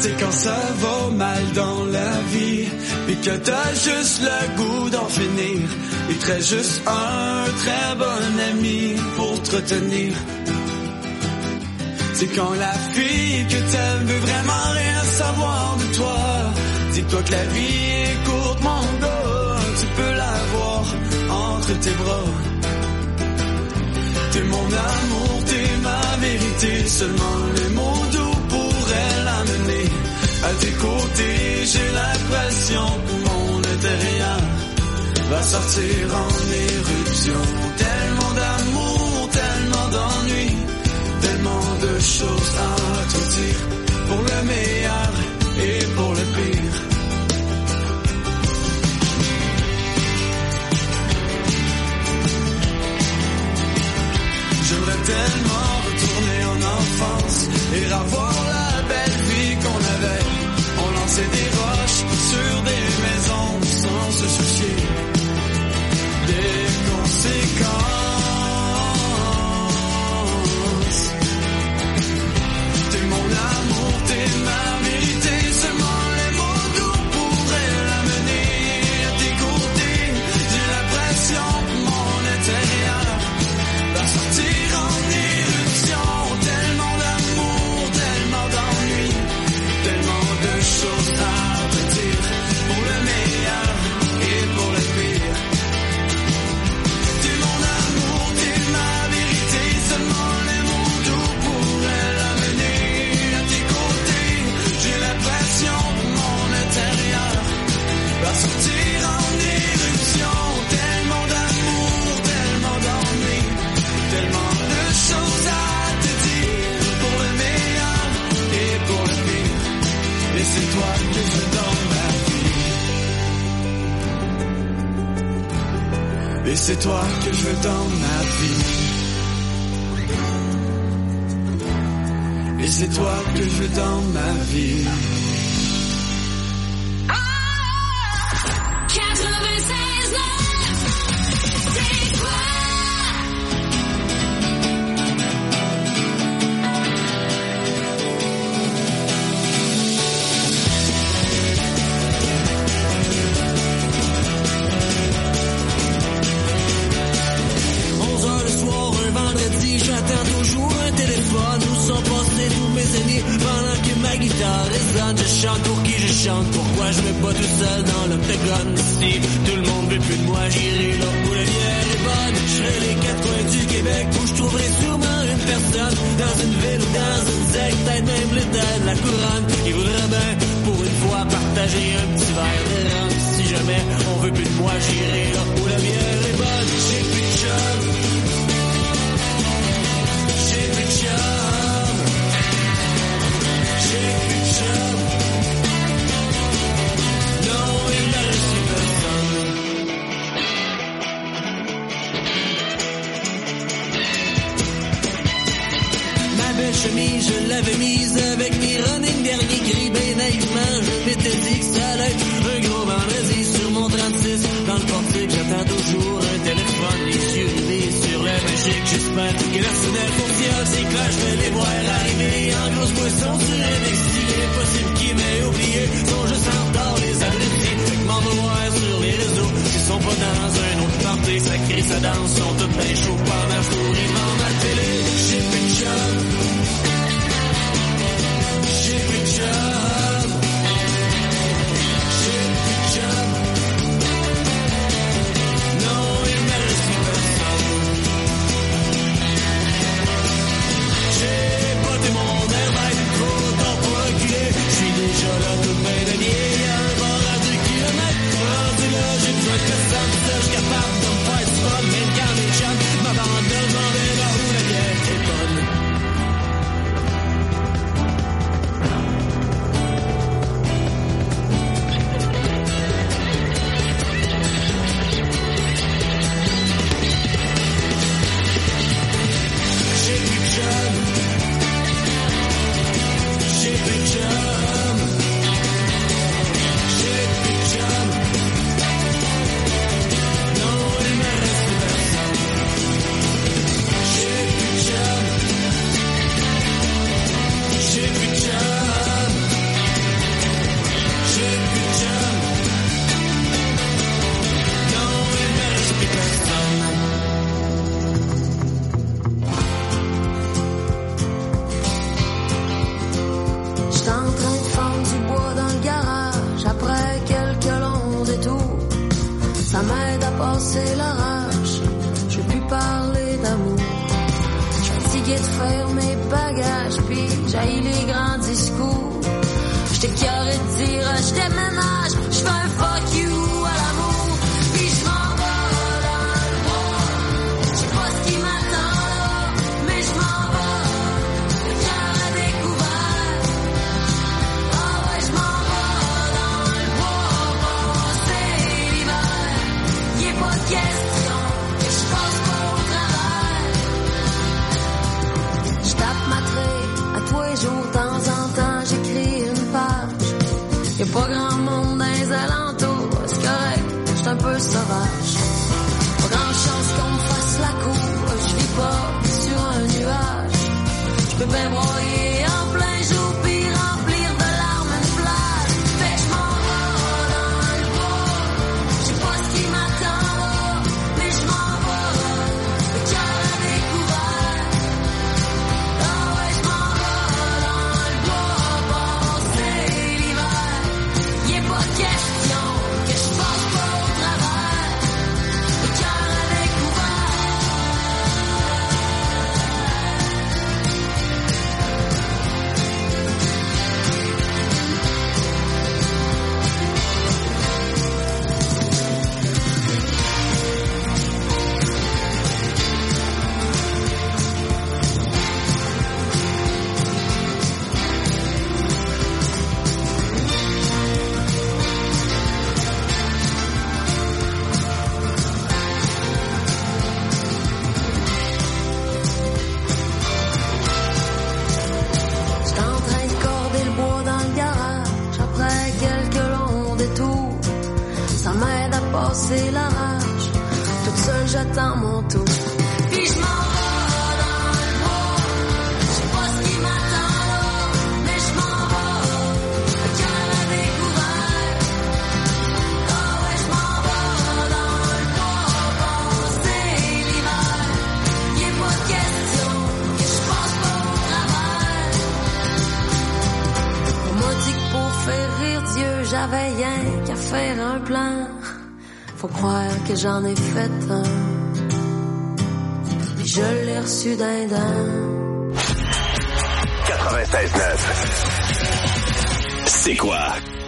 C'est quand ça va mal dans la vie, puis que t'as juste le goût d'en finir. Il te reste juste un très bon ami pour te retenir. C'est quand la fille que t'aimes veut vraiment rien savoir de toi. Dis-toi que la vie est courte, mon gars, tu peux l'avoir entre tes bras. T'es mon amour, t'es ma vérité, seulement les mots doux pourraient l'amener. À tes côtés, j'ai l'impression que mon intérieur va sortir en éruption. Tellement d'amour, tellement d'ennui, tellement de choses à te dire, pour le meilleur et pour le pire. J'aimerais tellement retourner en enfance et revoir la belle vie qu'on avait. On lançait des roches sur des maisons sans se soucier des conséquences. T'es mon amour, t'es ma vérité, seulement les mots doux pourraient l'amener. À tes côtés, j'ai l'impression que mon intérieur va sortir en éruption. Tellement d'amour, tellement d'ennui, tellement de choses à te dire, pour le meilleur et pour le pire. T'es mon amour, t'es ma vérité, seulement les mots doux pourraient l'amener. À tes côtés, j'ai l'impression que mon intérieur va sortir en éruption. Tellement d'amour, tellement d'ennui, tellement de choses à te dire, pour le meilleur et pour le pire. Et c'est toi que je veux dans ma vie. Et c'est toi que je veux dans ma vie. Et c'est toi que je veux dans ma vie. quatre-vingt-seize neuf, c'est quoi? onze heures le soir, un vendredi, j'attends toujours un téléphone. Où sont passés tous mes amis pendant que ma guitare résonne? Je chante pour qui je chante, pourquoi je me bats tout seul dans l'octogone? Si tout le monde veut plus de moi, j'irai là où la bière est bonne. Je ferai les quatre coins du Québec où je trouverai sûrement une personne, dans une ville ou dans une secte, peut-être même l'état de la couronne, qui voudrait bien pour une fois partager un petit verre de rhum. Si jamais on veut plus de moi, j'irai là où la bière est bonne. J'ai plus de chum, j'ai plus de chum, j'ai plus de chum. Non, il n'a reçu personne. Ma belle chemise, je l'avais mise avec mes running derniers gris. Ben naïvement, je m'étais dit que ça allait être un gros vendredi sur mon trente-six. Dans le portique, j'attends toujours un téléphone, les yeux rivés sur la magique. J'espère que la sonnette fonctionne, c'est que là je vais les voir arriver en grosse poisson sur un exilé. Possible qu'ils m'aient oublié, sont juste en retard les abrutis. Fait que m'en va voir sur les réseaux, ils sont pas dans un autre party. Ça crie, ça danse, sont toutes bien chauds pendant que je cours devant ma télé. J'ai plus de chum, j'ai plus de chum, j'ai plus de chum. Non, il m'a reçu personne. J'ai botté mon air, mais trop temps pour reculer. J'suis déjà là tout bien habillé, à un bord à deux kilomètres. Rendu là, j'ai besoin de personne, ça j'suis capable de me faire du fun, même quand j'haïs les grands discours. J'étais carré de dire, je déménage, je fais un fuck you à l'amour. Puis je m'en vais dans le bois, je sais pas ce qui m'attend là, mais je m'en vais, le cœur à découvert. Ah ouais, je m'en vais dans le bois, passer l'hiver. Y est pas de question que je passe pas au travers. Je tape ma trait à tous les jours, de temps en temps, j'écris une page. Y'a pas grand monde dans les alentours, c'est correct, j'suis un peu sauvage. Pas grand chance qu'on me fasse la cour, je vis pas sur un nuage. J'peux bien broyer en plein jour, puis remplir de larmes une plage. Fait que j'm'en vais dans le bois, j'sais pas ce qui m'attend là, mais j'm'en vais, le cœur à découvert. Ah ouais, j'm'en vais dans le bois, passer l'hiver. Y'a pas de question que je passe pas au travers, le cœur à découvert. J'étais en train de corder le bois dans le garage, après quelques longs détours. Ça m'aide à passer la rage, toute seule j'attends mon tour. Puis je m'en vais dans le bois, je sais pas ce qui m'attend là, mais je m'en vais, le cœur à découvert. Ah ouais, je m'en vais dans le bois, passer l'hiver. Y'a pas de question que je passe pas au travers. On m'a dit que pour faire rire Dieu, j'avais rien qu'à faire un plan. Faut croire que j'en ai fait un, puis je l'ai reçu d'un d'un. quatre-vingt-seize neuf. C'est quoi?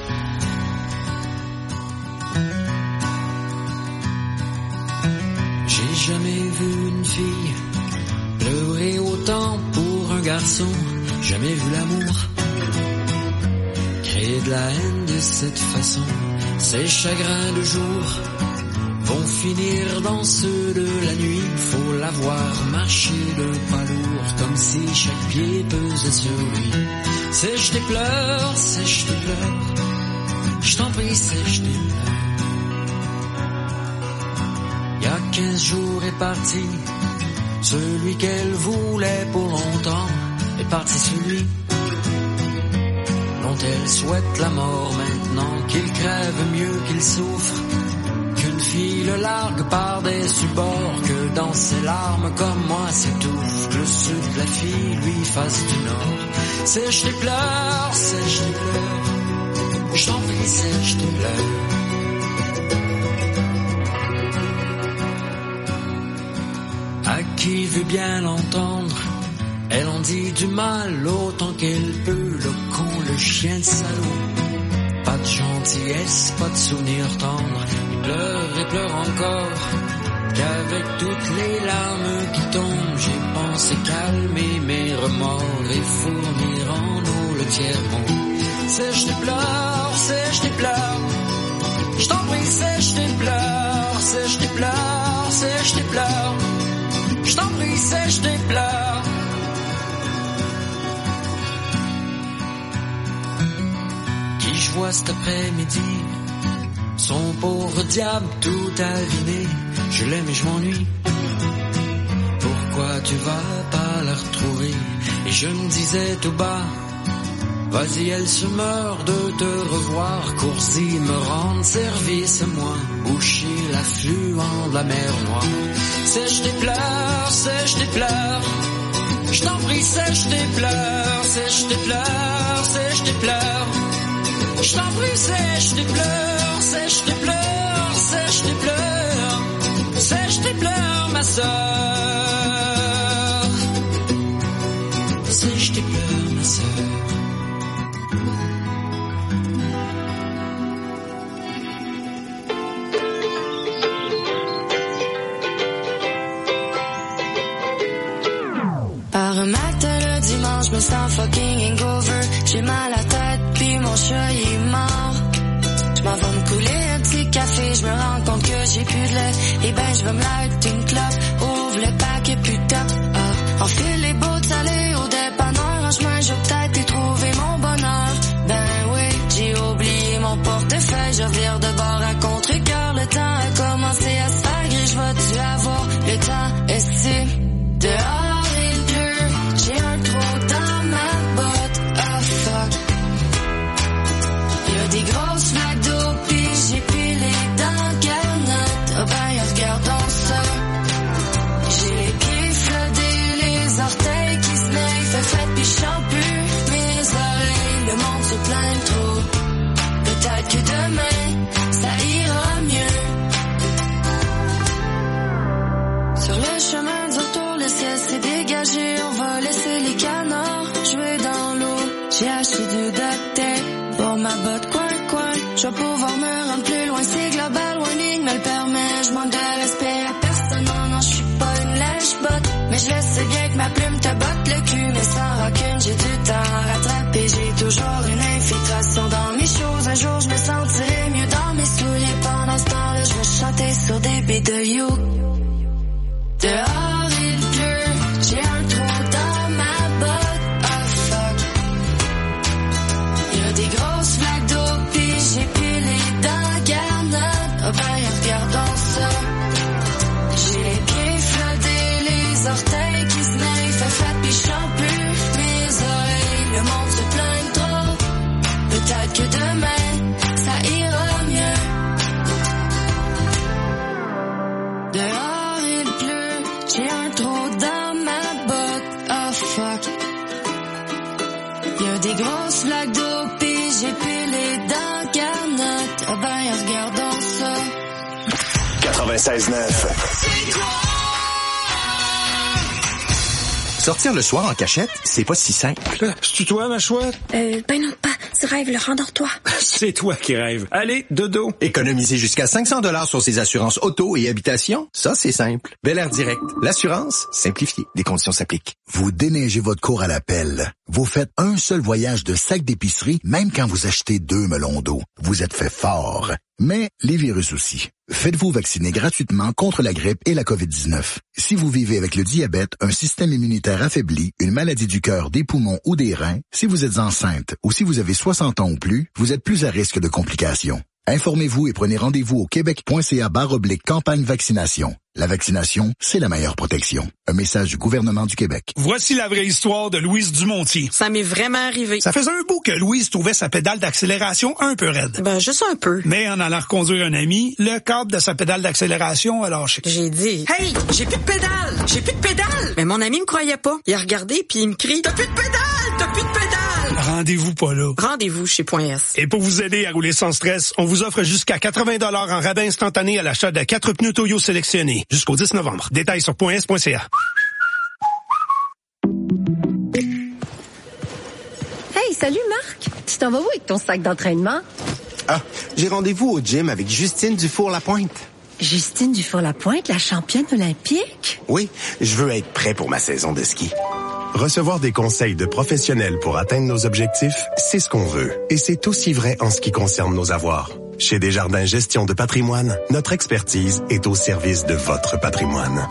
J'ai jamais vu une fille pleurer autant pour un garçon. Jamais vu l'amour créer de la haine de cette façon. Ces chagrins de jour vont finir dans ceux de la nuit. Faut la voir marcher de pas lourd, comme si chaque pied pesait sur lui. Sèche tes pleurs, sèche tes pleurs, je t'en prie, sèche tes pleurs. Y a quinze jours est parti, celui qu'elle voulait pour longtemps est parti celui dont elle souhaite la mort maintenant. Qu'il crève mieux qu'il souffre, qu'une fille le largue par des subords, que dans ses larmes comme moi s'étouffe, que le sud de la fille lui fasse du nord. Sèche tes pleurs, sèche tes pleurs, je t'en prie, sèche tes pleurs. À qui veut bien l'entendre, elle en dit du mal autant qu'elle peut. Le con, le chien de salaud, pas de gentillesse, pas de souvenir tendre. Il pleure et pleure encore, qu'avec toutes les larmes qui tombent, j'ai pensé calmer mes remords et fournir en eau le tiers-monde. Sèche tes pleurs, sèche tes pleurs, je t'en prie, sèche tes pleurs, sèche tes pleurs, sèche tes pleurs, je t'en prie, sèche tes pleurs. Qui je vois cet après-midi, son pauvre diable tout aviné. Je l'aime et je m'ennuie. Pourquoi tu vas pas la retrouver? Et je me disais tout bas, vas-y, elle se meurt de te revoir. Cours-y, me rendre service, moi, boucher l'affluent de la mer Noire. Sèche tes pleurs, sèche tes pleurs, je t'en prie, sèche tes pleurs, sèche tes pleurs, sèche tes pleurs, je t'en prie, sèche tes pleurs, sèche tes pleurs, sèche tes pleurs, sèche tes pleurs, ma sœur, sèche tes pleurs, ma sœur. je me sens fucking hangover. J'ai mal à la tête, puis mon chat il est mort. Je m'en vais me couler un petit café, je me rends compte que j'ai plus de lait. Et ben je vais me light une clope, ouvre le paquet plus top. Ah, enfile les bouts salés au dépanneur, en chemin je vais peut-être y trouver mon bonheur. Ben oui, j'ai oublié mon portefeuille, je revire de bord à contre-cœur. Le temps a commencé à se faire gris, je vais-tu avoir le temps esti dehors il pleut, j'ai un trou dans ma botte, oh fuck. Y'a des grosses flaques d'eau pis j'ai pilé dans le canette, oh ben regardons ça. J'ai les pieds flottés, les orteils qui se naillent, fait fête pis j'chante plus mes oreilles, le monde se plaint trop. Peut-être que demain, ça ira mieux. Sur le chemin du retour, le ciel s'est dégagé, on va laisser les canards jouer dans l'eau. J'ai acheté du duct tape pour ma botte coin-coin, je vais pouvoir me rendre plus loin, c'est global warning me le permet, je manque de respect à personne, non, non, je suis pas une lèche-botte, mais je le sais bien que ma plume te botte le cul, mais sans rancune, j'ai du temps à rattraper, j'ai toujours une infiltration dans mes choses, un jour je me sentirai mieux dans mes souliers, pendant ce temps-là, je vais chanter sur des beats de you. Dehors il pleut, j'ai un trou dans ma botte, oh fuck. Y'a des grosses flaques d'eau pis j'ai pilé dans la garnotte, oh ben regardons ça. J'ai les pieds flottés, les orteils qui se naillent, fait fête pis j'chante plus mes oreilles, le monde se plaint trop. Peut-être que demain, ça ira mieux. Dehors il pleut, j'ai un trou dans ma botte, oh fuck. Y'a des grosses flaques d'eau pis j'ai pilé dans la garnotte, oh ben regardons ça. quatre-vingt-seize neuf. Sortir le soir en cachette, c'est pas si simple. C'est-tu toi, ma chouette? Euh, ben non, pas. Tu rêves, le rendors-toi. C'est toi qui rêves. Allez, dodo. Économiser jusqu'à cinq cents dollars sur ses assurances auto et habitation, ça, c'est simple. Bel Air Direct. L'assurance, simplifiée. Des conditions s'appliquent. Vous déneigez votre cour à la pelle. Vous faites un seul voyage de sac d'épicerie, même quand vous achetez deux melons d'eau. Vous êtes fait fort. Mais les virus aussi. Faites-vous vacciner gratuitement contre la grippe et la covid dix-neuf. Si vous vivez avec le diabète, un système immunitaire affaibli, une maladie du cœur, des poumons ou des reins, si vous êtes enceinte ou si vous avez soixante ans ou plus, vous êtes plus à risque de complications. Informez-vous et prenez rendez-vous au québec.ca barre oblique campagne vaccination. La vaccination, c'est la meilleure protection. Un message du gouvernement du Québec. Voici la vraie histoire de Louise Dumontier. Ça m'est vraiment arrivé. Ça faisait un bout que Louise trouvait sa pédale d'accélération un peu raide. Ben, juste un peu. Mais en allant reconduire un ami, le câble de sa pédale d'accélération a lâché. J'ai dit, « Hey, j'ai plus de pédale! J'ai plus de pédale! » Mais mon ami me croyait pas. Il a regardé puis il me crie, « T'as plus de pédale! T'as plus de pédale! » Rendez-vous pas là. Rendez-vous chez Point S. Et pour vous aider à rouler sans stress, on vous offre jusqu'à quatre-vingts dollars en rabais instantané à l'achat de quatre pneus Toyo sélectionnés. Jusqu'au dix novembre. Détails sur point s point c a. Hey, salut Marc! Tu t'en vas où avec ton sac d'entraînement? Ah, j'ai rendez-vous au gym avec Justine Dufour-Lapointe. Justine Dufour-Lapointe, la championne olympique? Oui, je veux être prêt pour ma saison de ski. Recevoir des conseils de professionnels pour atteindre nos objectifs, c'est ce qu'on veut. Et c'est aussi vrai en ce qui concerne nos avoirs. Chez Desjardins Gestion de patrimoine, notre expertise est au service de votre patrimoine.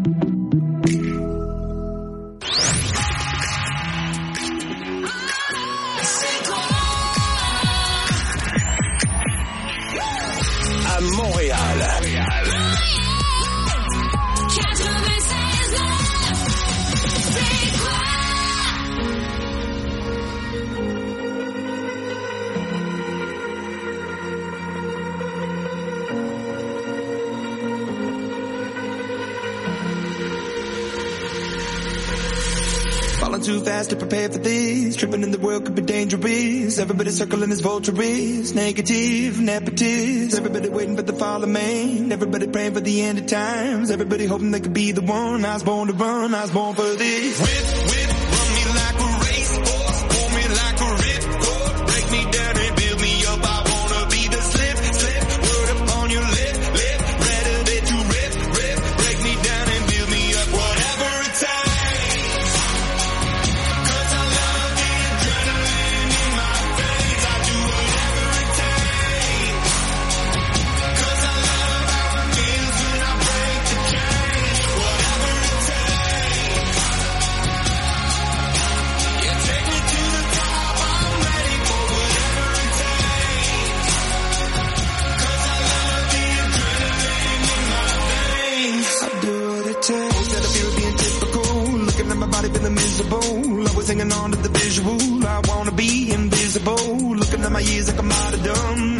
À Montréal. Falling too fast to prepare for this. Tripping in the world could be dangerous. Everybody circling as vultures. Negative, nepotist. Everybody waiting for the fall of man. Everybody praying for the end of times. Everybody hoping they could be the one. I was born to run, I was born for this. Whip, whip, run me like a racehorse. Pull me like a ripcord. Break me down and build me up. I wanna be the slip, slip. Word up on your lip, lip. Ready that you rip, rip. Break me down and build me up. Whatever it takes. Cause I feeling miserable. Always hanging on to the visual. I wanna be invisible. Looking at my years like I'm out of dumb.